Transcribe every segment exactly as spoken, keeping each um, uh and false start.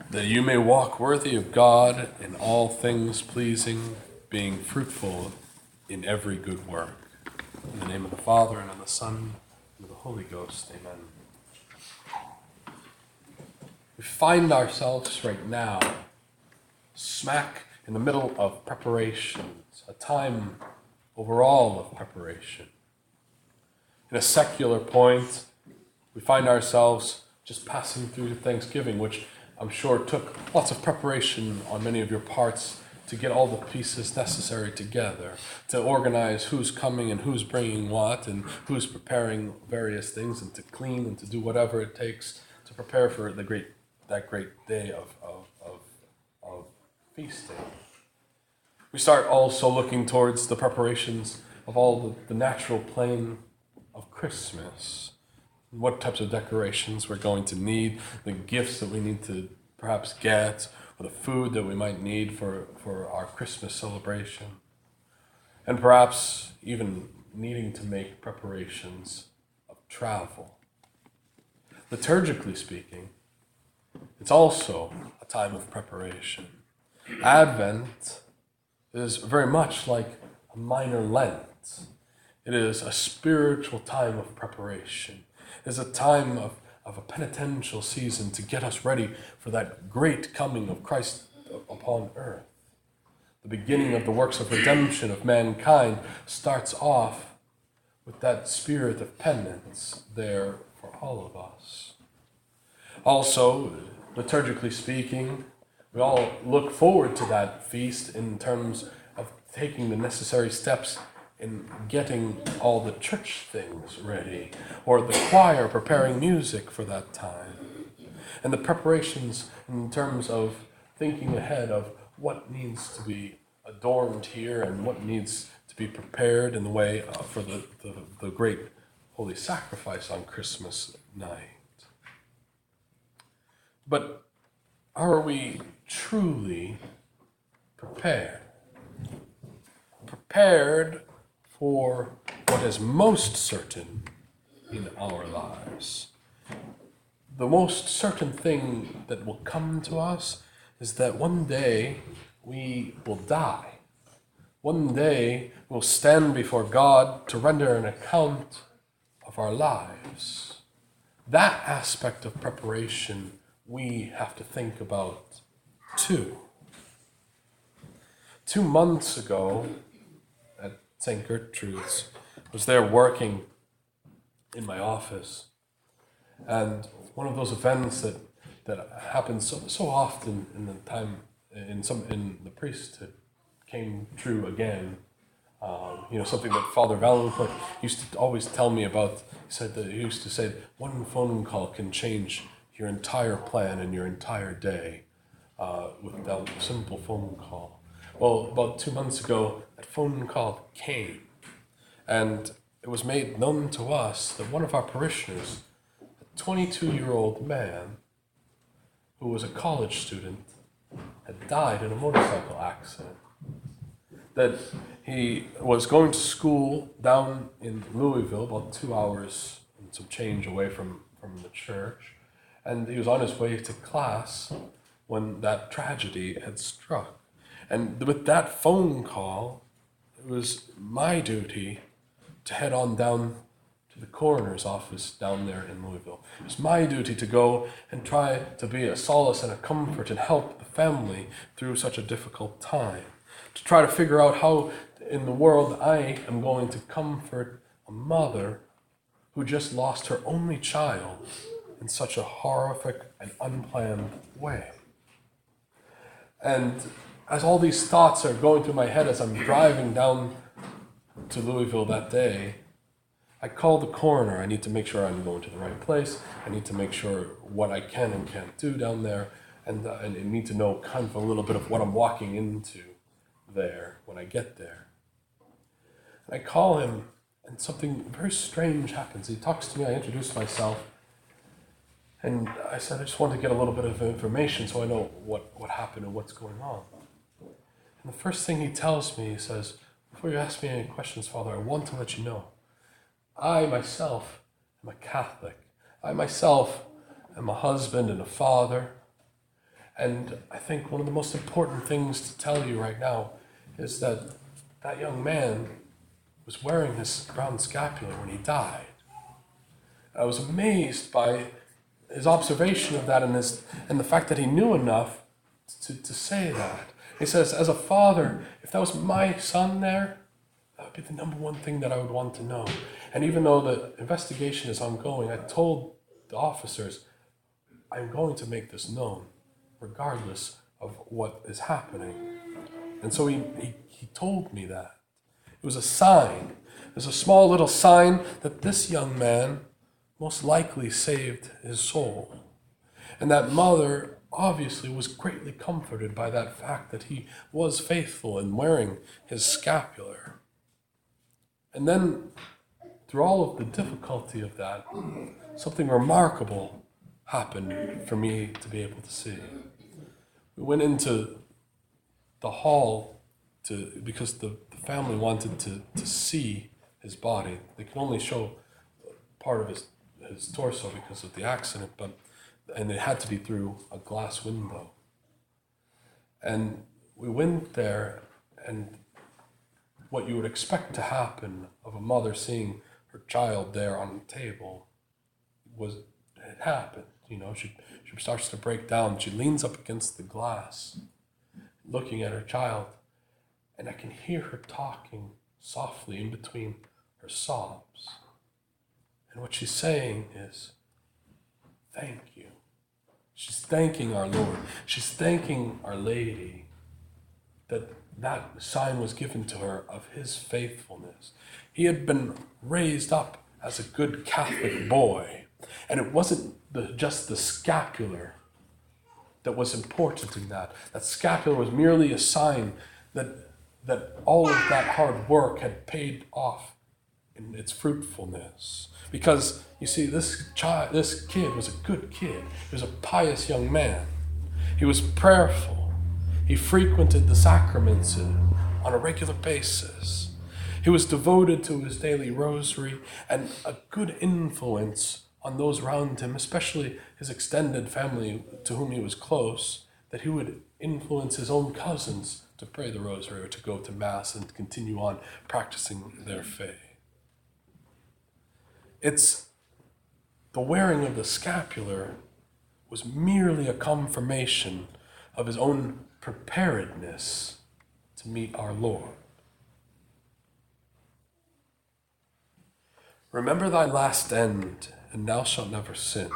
that you may walk worthy of God in all things pleasing, being fruitful in every good work. In the name of the Father, and of the Son, and of the Holy Ghost, amen. We find ourselves right now smack in the middle of preparations, a time overall of preparation. In a secular point, we find ourselves just passing through Thanksgiving, which I'm sure took lots of preparation on many of your parts to get all the pieces necessary together, to organize who's coming and who's bringing what and who's preparing various things, and to clean and to do whatever it takes to prepare for the great that great day of, of, of, of feasting. We start also looking towards the preparations of all the, the natural plane of Christmas. What types of decorations we're going to need, the gifts that we need to perhaps get, or the food that we might need for, for our Christmas celebration. And perhaps even needing to make preparations of travel. Liturgically speaking, it's also a time of preparation. Advent is very much like a minor Lent. It is a spiritual time of preparation. It is a time of, of a penitential season to get us ready for that great coming of Christ upon earth. The beginning of the works of redemption of mankind starts off with that spirit of penance there for all of us. Also, liturgically speaking, we all look forward to that feast in terms of taking the necessary steps in getting all the church things ready, or the choir preparing music for that time, and the preparations in terms of thinking ahead of what needs to be adorned here and what needs to be prepared in the way uh, for the, the, the great holy sacrifice on Christmas night. But are we truly prepared? Prepared for what is most certain in our lives. The most certain thing that will come to us is that one day we will die. One day we'll stand before God to render an account of our lives. That aspect of preparation we have to think about too. Two months ago at Saint Gertrude's, I was there working in my office, and one of those events that, that happens so, so often in the time in some in the priesthood came true again. Um, you know, something that Father Valencourt used to always tell me about. He said that he used to say one phone call can change your entire plan and your entire day uh, without a simple phone call. Well, about two months ago, that phone call came, and it was made known to us that one of our parishioners, a twenty-two-year-old man who was a college student, had died in a motorcycle accident. That he was going to school down in Louisville, about two hours and some change away from, from the church, and he was on his way to class when that tragedy had struck. And with that phone call, it was my duty to head on down to the coroner's office down there in Louisville. It was my duty to go and try to be a solace and a comfort and help the family through such a difficult time. To try to figure out how in the world I am going to comfort a mother who just lost her only child in such a horrific and unplanned way. And as all these thoughts are going through my head as I'm driving down to Louisville that day, I call the coroner. I need to make sure I'm going to the right place. I need to make sure what I can and can't do down there, and, uh, and I need to know kind of a little bit of what I'm walking into there when I get there. And I call him, and something very strange happens. He talks to me, I introduce myself, and I said, I just want to get a little bit of information so I know what, what happened and what's going on. And the first thing he tells me, he says, before you ask me any questions, Father, I want to let you know, I myself am a Catholic. I myself am a husband and a father, And I think one of the most important things to tell you right now is that that young man was wearing his brown scapular when he died. I was amazed by his observation of that and, his, and the fact that he knew enough to, to say that. He says, as a father, if that was my son there, that would be the number one thing that I would want to know. And even though the investigation is ongoing, I told the officers, I'm going to make this known, regardless of what is happening. And so he, he, he told me that. It was a sign. There's a small little sign that this young man most likely saved his soul. And that mother obviously was greatly comforted by that fact that he was faithful in wearing his scapular. And then, through all of the difficulty of that, something remarkable happened for me to be able to see. We went into the hall to because the, the family wanted to, to see his body. They could only show part of his, his torso because of the accident, but and it had to be through a glass window. And we went there, and what you would expect to happen of a mother seeing her child there on the table was, it happened. You know, she, she starts to break down. She leans up against the glass, looking at her child, and I can hear her talking softly in between her sobs. And what she's saying is, thank you. She's thanking our Lord. She's thanking Our Lady that that sign was given to her of his faithfulness. He had been raised up as a good Catholic boy, and it wasn't the, just the scapular that was important in that. That scapular was merely a sign that, that all of that hard work had paid off in its fruitfulness. Because, you see, this child, this kid was a good kid. He was a pious young man. He was prayerful. He frequented the sacraments on a regular basis. He was devoted to his daily rosary and a good influence on those around him, especially his extended family to whom he was close, that he would influence his own cousins to pray the rosary or to go to Mass and continue on practicing their faith. It's the wearing of the scapular was merely a confirmation of his own preparedness to meet our Lord. Remember thy last end, and thou shalt never sin.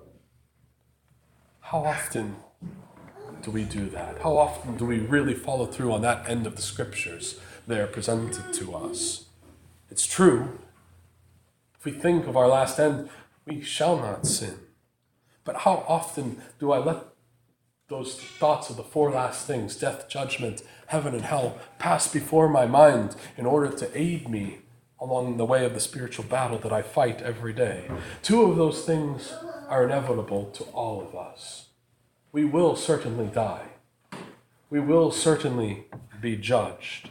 How often do we do that? How often do we really follow through on that end of the scriptures there presented to us? It's true. If we think of our last end, we shall not sin. But how often do I let those thoughts of the four last things, death, judgment, heaven, and hell, pass before my mind in order to aid me along the way of the spiritual battle that I fight every day? Two of those things are inevitable to all of us. We will certainly die. We will certainly be judged.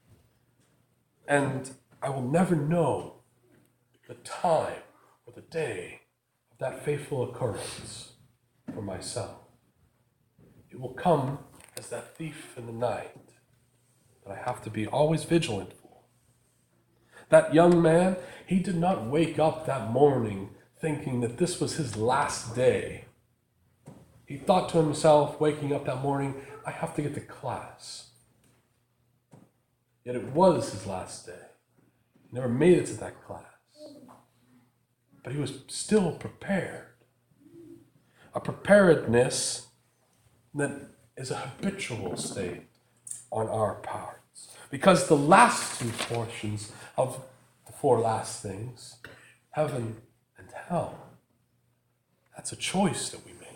And I will never know the time or the day of that fateful occurrence for myself. It will come as that thief in the night that I have to be always vigilant for. That young man, he did not wake up that morning thinking that this was his last day. He thought to himself, waking up that morning, I have to get to class. Yet it was his last day. He never made it to that class. But he was still prepared. A preparedness that is a habitual state on our parts. Because the last two portions of the four last things, heaven and hell, that's a choice that we make.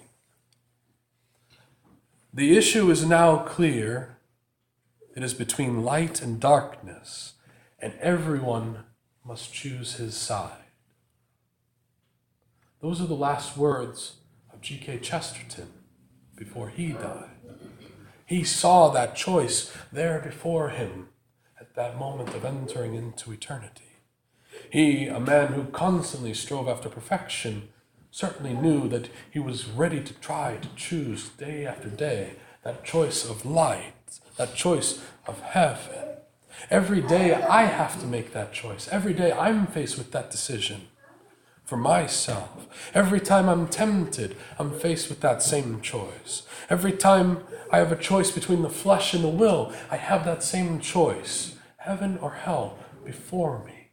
The issue is now clear. It is between light and darkness, and everyone must choose his side. Those are the last words of G K Chesterton before he died. He saw that choice there before him at that moment of entering into eternity. He, a man who constantly strove after perfection, certainly knew that he was ready to try to choose day after day that choice of light, that choice of heaven. Every day I have to make that choice. Every day I'm faced with that decision for myself. Every time I'm tempted, I'm faced with that same choice. Every time I have a choice between the flesh and the will, I have that same choice, heaven or hell, before me.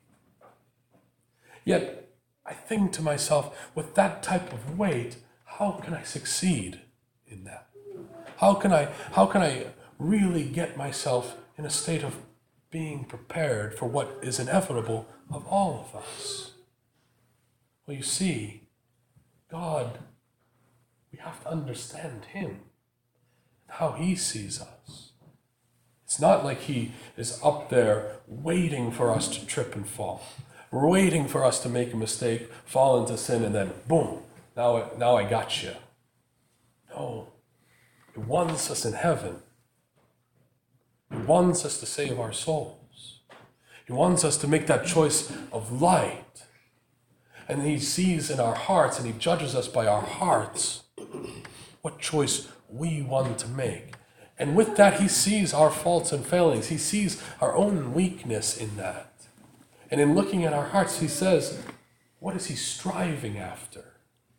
Yet, I think to myself, with that type of weight, how can I succeed in that? How can I, how can I really get myself in a state of being prepared for what is inevitable of all of us? Well, you see, God, we have to understand him and how he sees us. It's not like he is up there waiting for us to trip and fall, waiting for us to make a mistake, fall into sin, and then boom, now, now I got you. No, he wants us in heaven. He wants us to save our souls. He wants us to make that choice of light. And he sees in our hearts, and he judges us by our hearts, what choice we want to make. And with that, he sees our faults and failings. He sees our own weakness in that. And in looking at our hearts, he says, what is he striving after?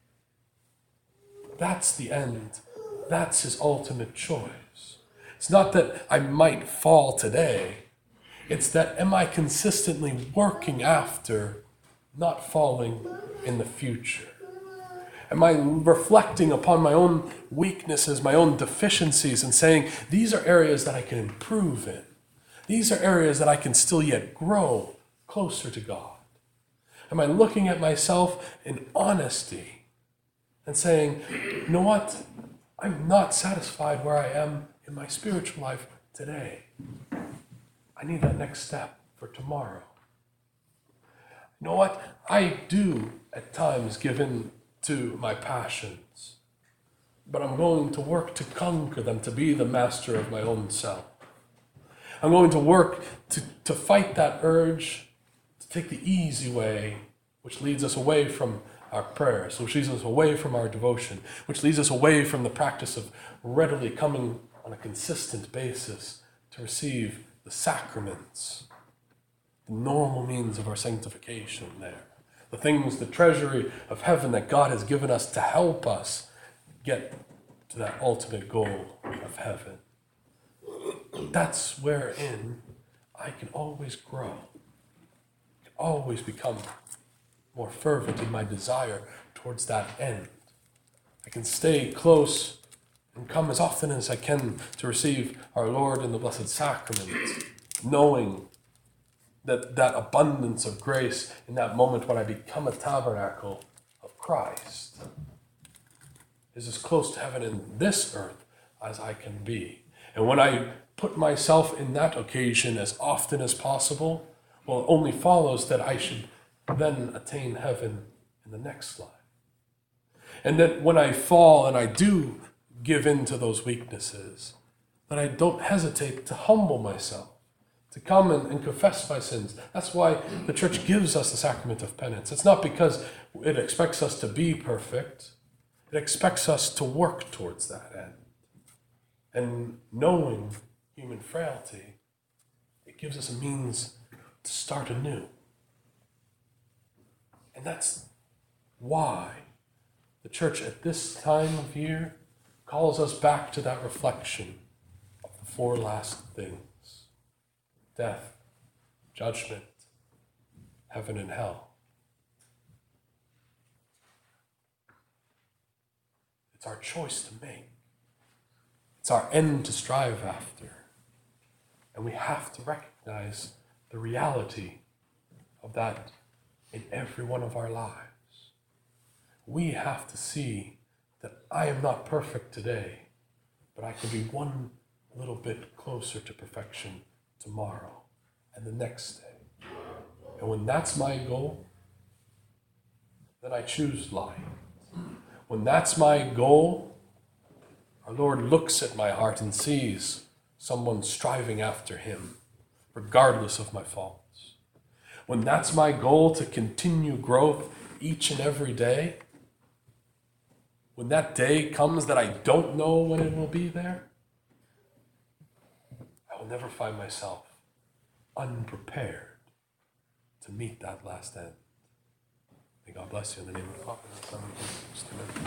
That's the end. That's his ultimate choice. It's not that I might fall today. It's that am I consistently working after not falling in the future? Am I reflecting upon my own weaknesses, my own deficiencies, and saying, these are areas that I can improve in. These are areas that I can still yet grow closer to God. Am I looking at myself in honesty and saying, you know what? I'm not satisfied where I am in my spiritual life today. I need that next step for tomorrow. You know what? I do at times give in to my passions, but I'm going to work to conquer them, to be the master of my own self. I'm going to work to, to fight that urge, to take the easy way, which leads us away from our prayers, which leads us away from our devotion, which leads us away from the practice of readily coming on a consistent basis to receive the sacraments, the normal means of our sanctification there. The things, the treasury of heaven that God has given us to help us get to that ultimate goal of heaven. That's wherein I can always grow, I can always become more fervent in my desire towards that end. I can stay close and come as often as I can to receive our Lord in the Blessed Sacrament, knowing that that abundance of grace in that moment when I become a tabernacle of Christ is as close to heaven in this earth as I can be. And when I put myself in that occasion as often as possible, well, it only follows that I should then attain heaven in the next life. And that when I fall and I do give in to those weaknesses, that I don't hesitate to humble myself, to come and, and confess my sins. That's why the church gives us the sacrament of penance. It's not because it expects us to be perfect. It expects us to work towards that end. And knowing human frailty, it gives us a means to start anew. And that's why the church at this time of year calls us back to that reflection of the four last things: death, judgment, heaven and hell. It's our choice to make. It's our end to strive after. And we have to recognize the reality of that in every one of our lives. We have to see that I am not perfect today, but I can be one little bit closer to perfection tomorrow and the next day. And when that's my goal, then I choose light. When that's my goal, our Lord looks at my heart and sees someone striving after him, regardless of my faults. When that's my goal, to continue growth each and every day, when that day comes that I don't know when it will be there, I will never find myself unprepared to meet that last end. May God bless you in the name of the Father, and the Son, and the Holy Spirit.